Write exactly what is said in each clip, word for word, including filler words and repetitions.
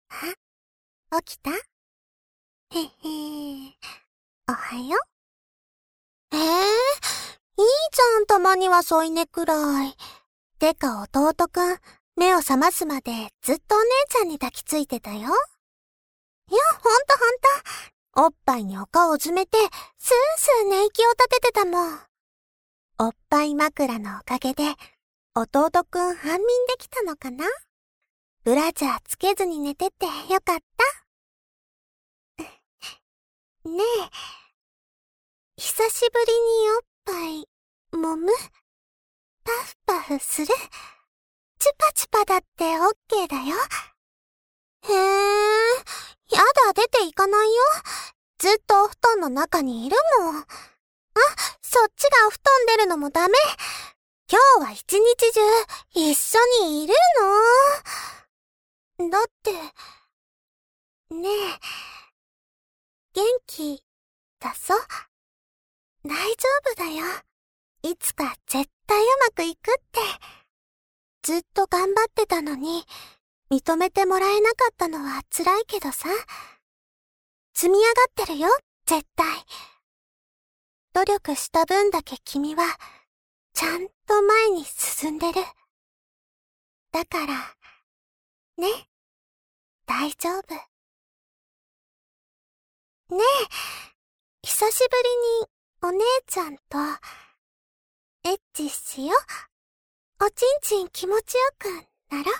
あ、起きた？へへー。おはよう。ええー、いいじゃん、たまには添い寝くらい。てか弟くん、目を覚ますまでずっとお姉ちゃんに抱きついてたよ。いや、ほんとほんと。おっぱいにお顔を詰めて、スースー寝息を立ててたもん。おっぱい枕のおかげで、弟くん安眠できたのかな？ブラジャーつけずに寝ててよかった。ねえ、久しぶりにおっぱい、揉む？パフパフする？チュパチュパだってオッケーだよ。へえ、やだ、出ていかないよ。ずっとお布団の中にいるもん。あ、そっちがお布団出るのもダメ。今日は一日中一緒にいるの。だって、ねえ、元気だぞ。大丈夫だよ。いつか絶対うまくいくって。ずっと頑張ってたのに、認めてもらえなかったのは辛いけどさ。積み上がってるよ、絶対。努力した分だけ君は、ちゃんと前に進んでる。だから、ね、大丈夫。ねえ、久しぶりにお姉ちゃんと、エッチしよ。おちんちん気持ちよくなろ。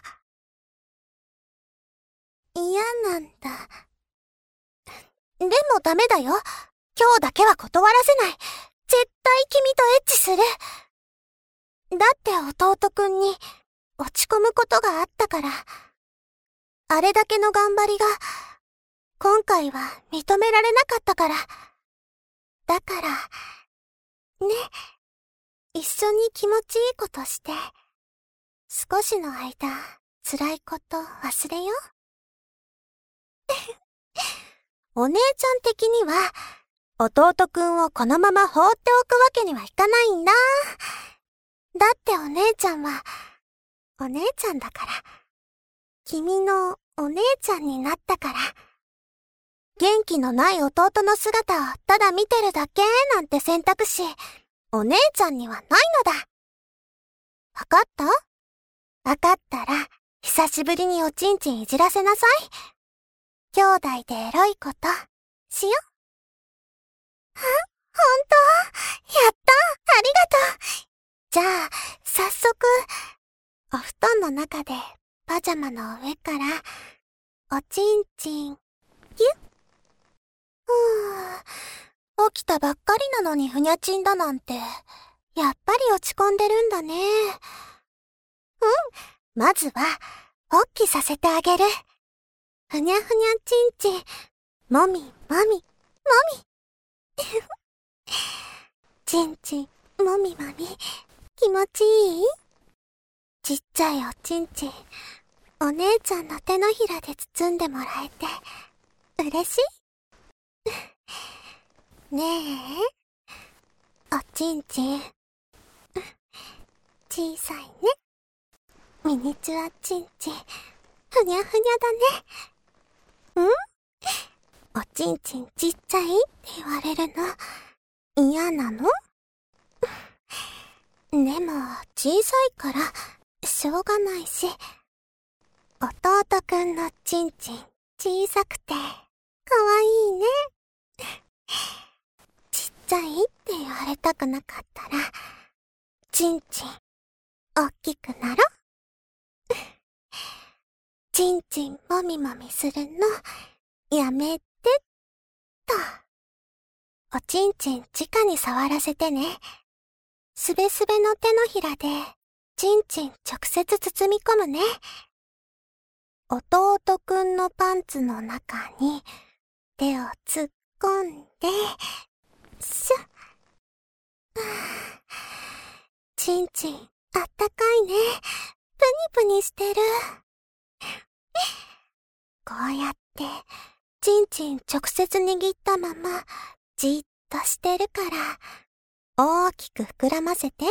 嫌なんだ。でもダメだよ。今日だけは断らせない。絶対君とエッチする。だって弟くんに落ち込むことがあったから。あれだけの頑張りが、今回は認められなかったから。だから、ね、一緒に気持ちいいことして、少しの間、辛いこと忘れよう。お姉ちゃん的には、弟くんをこのまま放っておくわけにはいかないんだ。だってお姉ちゃんは、お姉ちゃんだから。君のお姉ちゃんになったから。元気のない弟の姿をただ見てるだけなんて選択肢、お姉ちゃんにはないのだ。わかった？わかったら、久しぶりにおちんちんいじらせなさい。兄弟でエロいこと、しよ。あ、ほんと？やった！ありがとう！じゃあ、早速、お布団の中でパジャマの上から、おちんちん、ぎゅっ。ふぅ、起きたばっかりなのにふにゃちんだなんて、やっぱり落ち込んでるんだね。うん、まずは、おっきさせてあげる。ふにゃふにゃちんちん、もみもみ、もみ。ちんちん、もみもみ、気持ちいい？ちっちゃいおちんちん、お姉ちゃんの手のひらで包んでもらえて、嬉しい？ねえ、おちんちん、小さいね。ミニチュアちんちん、ふにゃふにゃだね。ん？おちんちんちっちゃいって言われるの、嫌なの？でも、小さいから、しょうがないし。弟くんのちんちん、小さくて、かわいいね。ちっちゃいって言われたくなかったら、ちんちん、おっきくなろ。ちんちんもみもみするの、やめて、と。おちんちん直に触らせてね。すべすべの手のひらで、ちんちん直接包み込むね。弟くんのパンツの中に、手を突っ込んで、シュッ。ちんちん、あったかいね。プニプニしてる。こうやって、ちんちん直接握ったまま、じっとしてるから、大きく膨らませて。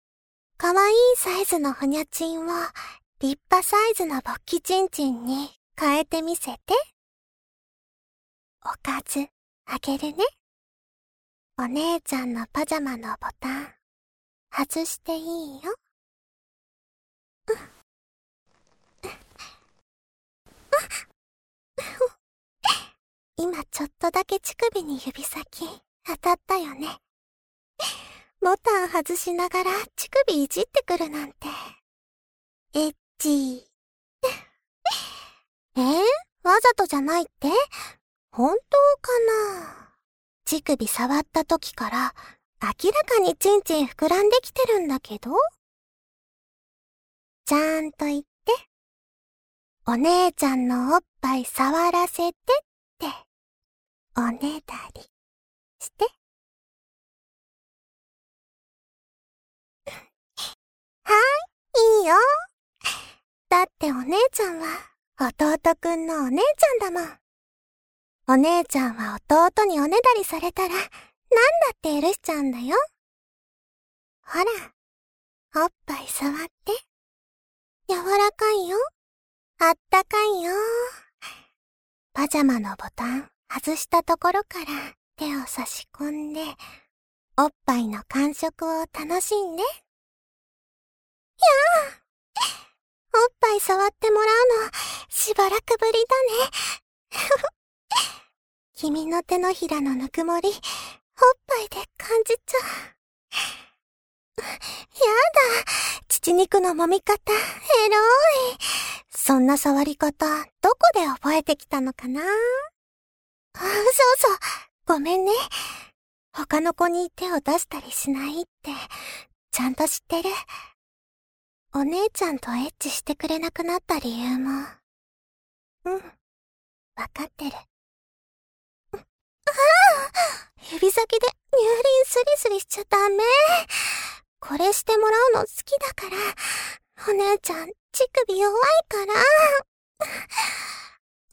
かわいいサイズのふにゃちんを、立派サイズの勃起ちんちんに変えてみせて。おかず、あげるね。お姉ちゃんのパジャマのボタン、外していいよ。今ちょっとだけ乳首に指先当たったよね。ボタン外しながら乳首いじってくるなんて。エッチー。えー、わざとじゃないって？本当かな？乳首触った時から明らかにチンチン膨らんできてるんだけど？ちゃんと言って。お姉ちゃんのおっぱい触らせてって、おねだりして。はーい、いいよ。だってお姉ちゃんは弟くんのお姉ちゃんだもん。お姉ちゃんは弟におねだりされたらなんだって許しちゃうんだよ。ほら、おっぱい触って。柔らかいよ。あったかいよ。パジャマのボタン外したところから手を差し込んで、おっぱいの感触を楽しんで。やあ！おっぱい触ってもらうのしばらくぶりだね。君の手のひらのぬくもり、おっぱいで感じちゃう。やだ、乳肉の揉み方、エロい。そんな触り方、どこで覚えてきたのかな？あ、そうそう、ごめんね。他の子に手を出したりしないって、ちゃんと知ってる。お姉ちゃんとエッチしてくれなくなった理由も、うん、わかってる。ああ！指先で乳輪スリスリしちゃダメ。これしてもらうの好きだから。お姉ちゃん、乳首弱いから。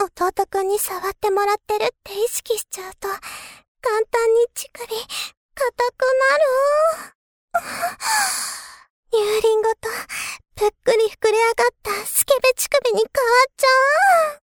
弟くんに触ってもらってるって意識しちゃうと、簡単に乳首、硬くなる。乳輪ごと、ぷっくり膨れ上がったスケベ乳首に変わっちゃう。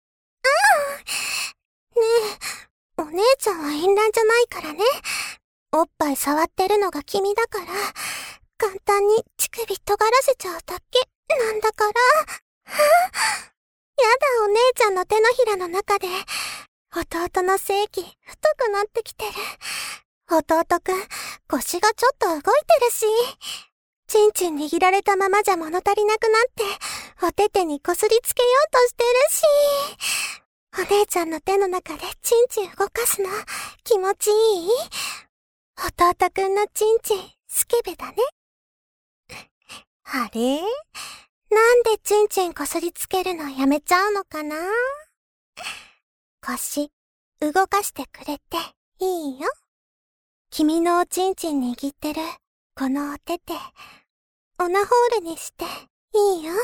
うん。ねえ、お姉ちゃんは淫乱じゃないからね。おっぱい触ってるのが君だから、簡単に乳首尖らせちゃうだけなんだから。やだ、お姉ちゃんの手のひらの中で、弟の性器太くなってきてる。弟くん、腰がちょっと動いてるし。チンチン握られたままじゃ物足りなくなって、お手手にこすりつけようとしてるし。お姉ちゃんの手の中でチンチン動かすの気持ちいい？弟くんのチンチンスケベだね。あれ？なんでチンチンこすりつけるのやめちゃうのかな？腰、動かしてくれていいよ。君のおちんちん握ってる、このお手手、オナホールにしていいよ。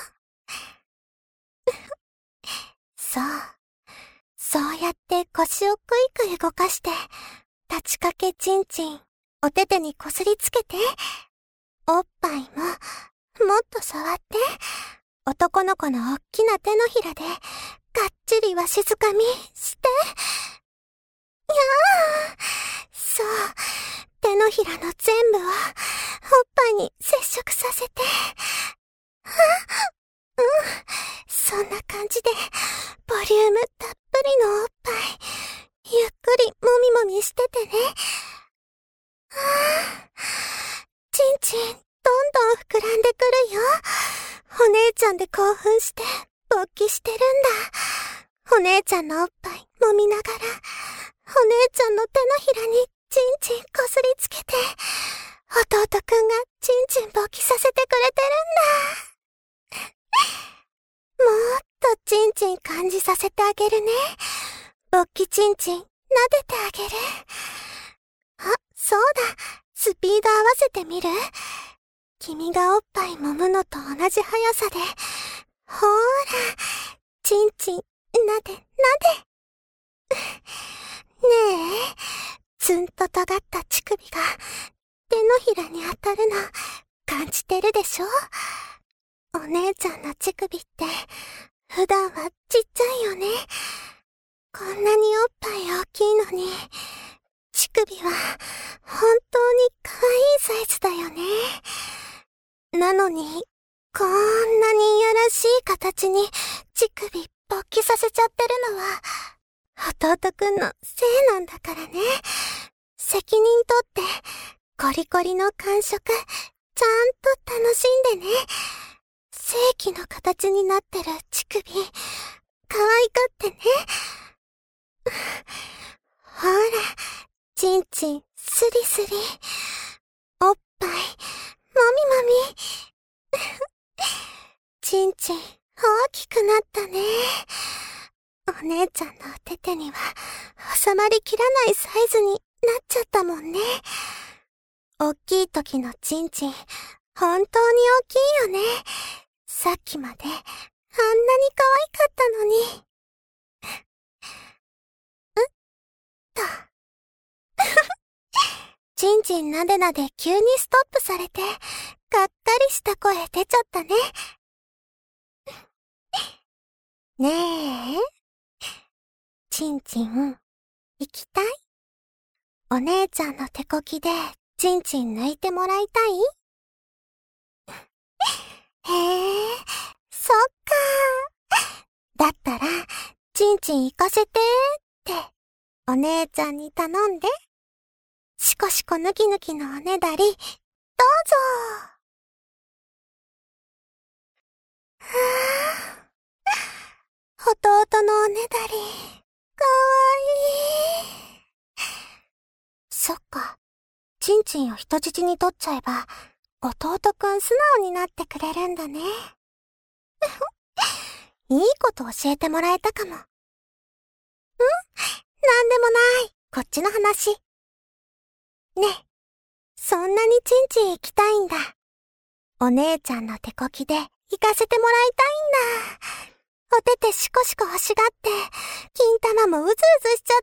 そう。そうやって腰をくいくい動かして、立ちかけチンチン、お手手にこすりつけて、おっぱいも、もっと触って、男の子のおっきな手のひらで、がっちりわしづかみして。やあ、そう、手のひらの全部を、おっぱいに接触させて。あ、うん、そんな感じで、ボリュームたっぷりのおっぱい、ゆっくりもみもみしててね。ああ、チンチン、どんどん膨らんでくるよ。お姉ちゃんで興奮して、勃起してるんだ。お姉ちゃんのおっぱい揉みながら、お姉ちゃんの手のひらにチンチンこすりつけて、弟くんがチンチン勃起させてくれてるんだ。もっとチンチン感じさせてあげるね。勃起チンチン撫でてあげる。あ、そうだ。スピード合わせてみる？君がおっぱい揉むのと同じ速さで、ほーら、チンチン、なで、なで。ねえ、ツンと尖った乳首が手のひらに当たるの感じてるでしょ？お姉ちゃんの乳首って普段はちっちゃいよね。こんなにおっぱい大きいのに、乳首は本当に可愛いサイズだよね。なのに、こんなにいやらしい形に乳首勃起させちゃってるのは、弟くんのせいなんだからね。責任取って、コリコリの感触、ちゃんと楽しんでね。正規の形になってる乳首、可愛がってね。ほら、ちんちん、スリスリ。おっぱい、もみもみ。ちんちん、大きくなったね。お姉ちゃんのお手手には、収まりきらないサイズになっちゃったもんね。おっきい時のちんちん、本当に大きいよね。さっきまで、あんなに可愛かったのに。うっと。ちんちんなでなで急にストップされて、がっかりした声出ちゃったね。ねえ。ちんちん、行きたい？お姉ちゃんの手こきで、ちんちん抜いてもらいたい？へえ、そっかー。だったら、ちんちん行かせてーって、お姉ちゃんに頼んで。しこしこぬきぬきのおねだり、どうぞー。はぁ。弟のおねだり、かわいい。そっか、ちんちんを人質に取っちゃえば、弟くん素直になってくれるんだね。いいこと教えてもらえたかも。ん？なんでもない。こっちの話。ねえ、そんなにちんちん行きたいんだ。お姉ちゃんの手こきで行かせてもらいたいんだ。お手手シコシコ欲しがって、金玉もうずうずしちゃ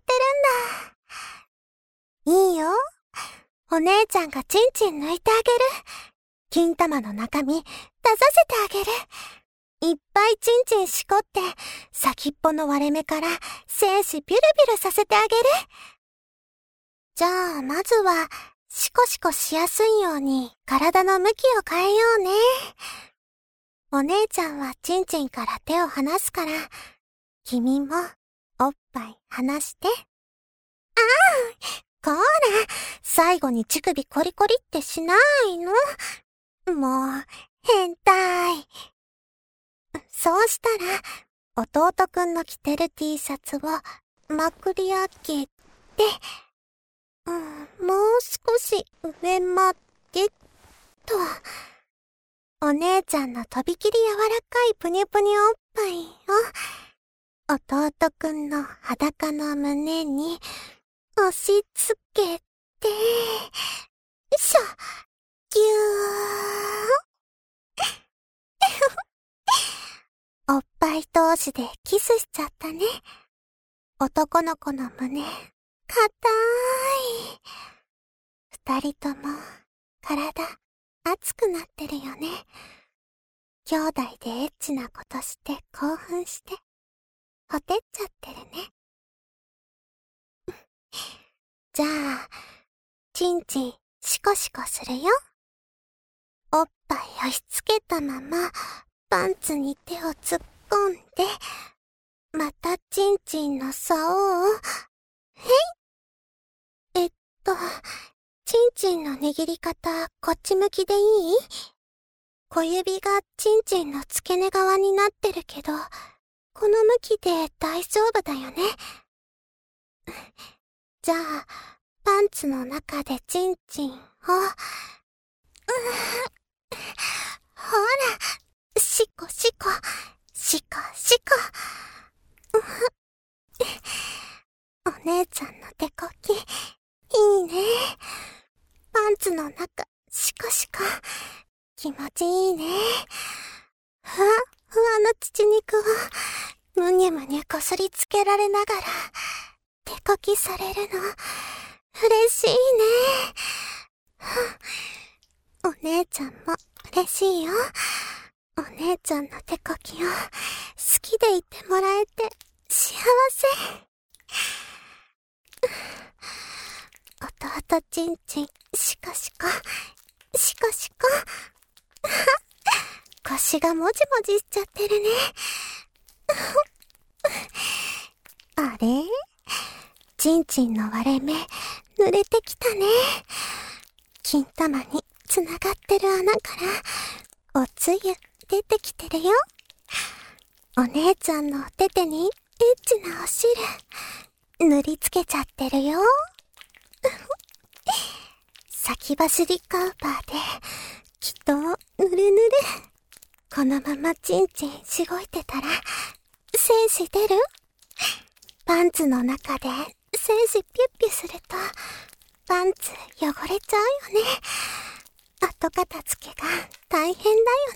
ってるんだ。いいよ。お姉ちゃんがちんちん抜いてあげる。金玉の中身、出させてあげる。いっぱいちんちんしこって、先っぽの割れ目から精子ピュルピュルさせてあげる。じゃあ、まずは、シコシコしやすいように体の向きを変えようね。お姉ちゃんはちんちんから手を離すから、君もおっぱい離して。ああ、こーら、最後に乳首コリコリってしないの？もう、変態。そうしたら、弟くんの着てる T シャツをまくり上げて、うん、もう少し上まで、と。お姉ちゃんのとびきり柔らかいぷにゅぷにゅおっぱいを、弟くんの裸の胸に押し付けて、よいしょ、ぎゅー。おっぱい同士でキスしちゃったね。男の子の胸、かたーい。二人とも、体、熱くなってるよね。兄弟でエッチなことして興奮して、ほてっちゃってるね。じゃあ、ちんちんシコシコするよ。おっぱい押し付けたまま、パンツに手を突っ込んで、またちんちんの竿を、へい。えっと、ちんちんの握り方、こっち向きでいい？小指がちんちんの付け根側になってるけど、この向きで大丈夫だよね。じゃあ、パンツの中でちんちんを、うー、ほら、シコシコ、シコシコ。お姉ちゃんの手こき、いいね。パンツの中、シコシコ。気持ちいいね。ふわふわの乳肉を、むにゅむにゅこすりつけられながら、手こきされるの、嬉しいね。お姉ちゃんも嬉しいよ。 お姉ちゃんの手こきを好きでいてもらえて幸せ。弟ちんちん、シコシコ、シコシコ。腰がもじもじしちゃってるね。あれ？ちんちんの割れ目、濡れてきたね。金玉につながってる穴からおつゆ出てきてるよ。お姉ちゃんのお手手にエッチなお汁塗りつけちゃってるよ。先走りカウパーできっとぬるぬる。このままちんちんしごいてたら精子出る？パンツの中で精子ピュッピュするとパンツ汚れちゃうよね。後片付けが大変だよ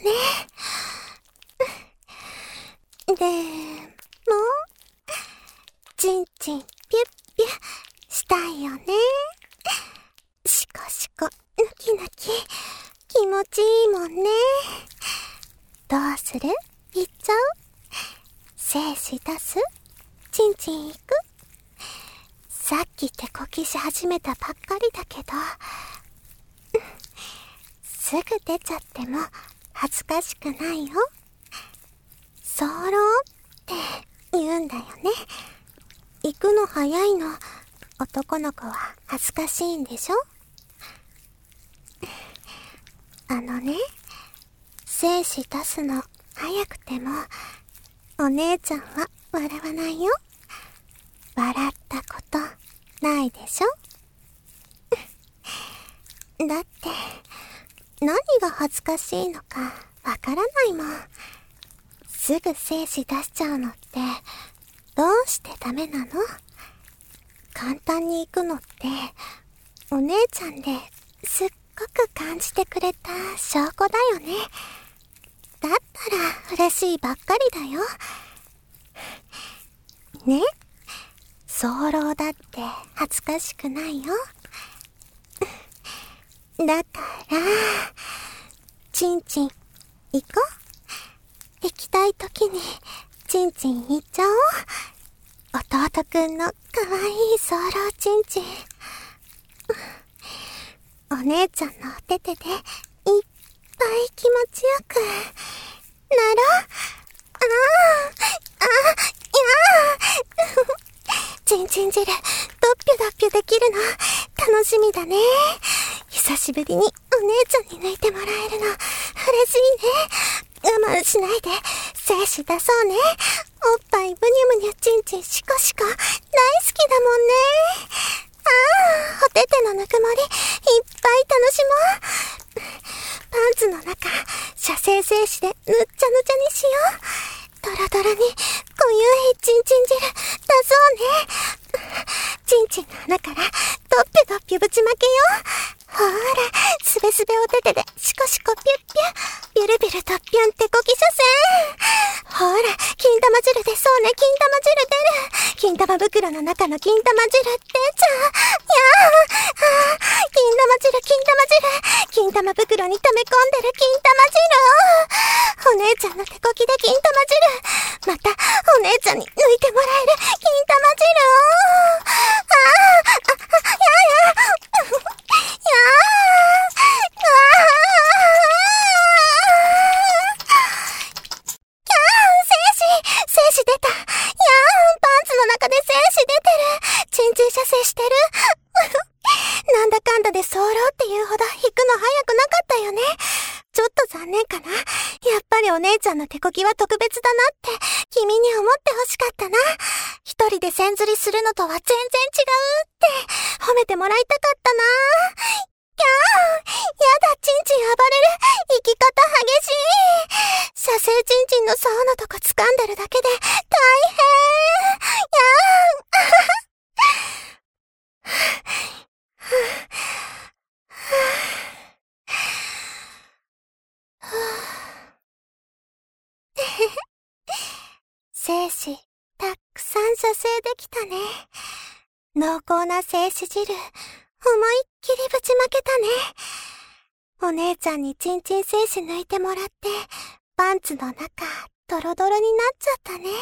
ね。でもちんちんピュッピュしたいよね。シコシコヌキヌキ気持ちいいもんね。どうする？行っちゃう？精子出す？ちんちん行く？さっき手こきし始めたばっかりだけど、すぐ出ちゃっても恥ずかしくないよ。そろって言うんだよね。行くの早いの、男の子は恥ずかしいんでしょ？あのね、精子出すの早くても、お姉ちゃんは笑わないよ。笑ったことないでしょ？だって、何が恥ずかしいのかわからないもん。すぐ精子出しちゃうのって、どうしてダメなの？簡単に行くのって、お姉ちゃんですっごく感じてくれた証拠だよね。だったら嬉しいばっかりだよ。ね？早漏だって恥ずかしくないよ。だから、ちんちん行こう。行きたいときにちんちん行っちゃおう。弟くんのかわいい早漏ちんちん。お姉ちゃんのお手手でいっぱい気持ちよくなろう。ああ、ああ、いやちんちん汁、ドッピュドッピュできるの、楽しみだね。久しぶりにお姉ちゃんに抜いてもらえるの、嬉しいね。我慢しないで、精子出そうね。おっぱいブニュブニュチンチンシコシコ、大好きだもんね。ああ、お手手のぬくもり、いっぱい楽しもう。パンツの中、射精精子でぬっちゃぬちゃにしよう。ドロドロに、濃ゆいチンチン汁、出そうね。チンチンの穴から、ドッピュドッピュぶちまけよう。ほーら、すべすべお手手で、シコシコピュッピュ、ビュルビュルドッピュン手こき射精。ほーら、金玉汁出そうね、金玉汁出る。金玉袋の中の金玉汁出ちゃう。やー、あー、金玉汁、金玉汁、金玉袋に溜め込んでる金玉汁。お姉ちゃんの手こきで金玉汁。また、お姉ちゃんに抜いてもらえる金玉汁。あー、あ、あ、やや、やー、あー、キャー、精子、精子出た。やー、パンツの中で精子出てる。チンチン射精してる。なんだかんだで早漏っていうほど引くの早くなかったよね。ちょっと残念かな。やっぱりお姉ちゃんの手こきは特別だなって君に思ってほしかったな。一人で線釣りするのとは全然違うって褒めてもらいたかったな。キャー、やだ、チンチン暴れる。生き方激しい。射精チンチンの竿のとこ掴んでるだけで大変。やー。精子、たくさん射精できたね。濃厚な精子汁、思いっきりぶちまけたね。お姉ちゃんにチンチン精子抜いてもらって、 パンツの中、ドロドロになっちゃったね。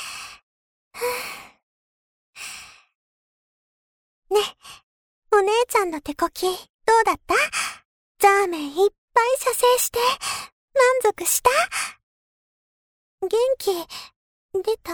ね、お姉ちゃんの手こき、どうだった？ザーメンいっぱい射精して、満足した？元気、出た？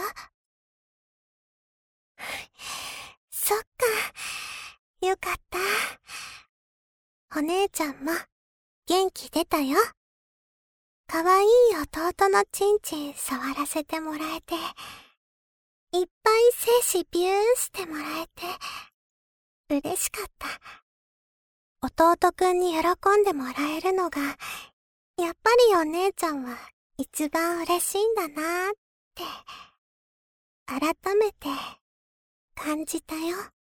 そっか、よかった。お姉ちゃんも、元気出たよ。かわいい弟のチンチン触らせてもらえて、いっぱい精子ビューンしてもらえて、嬉しかった。弟くんに喜んでもらえるのが、やっぱりお姉ちゃんは一番嬉しいんだなーって、改めて感じたよ。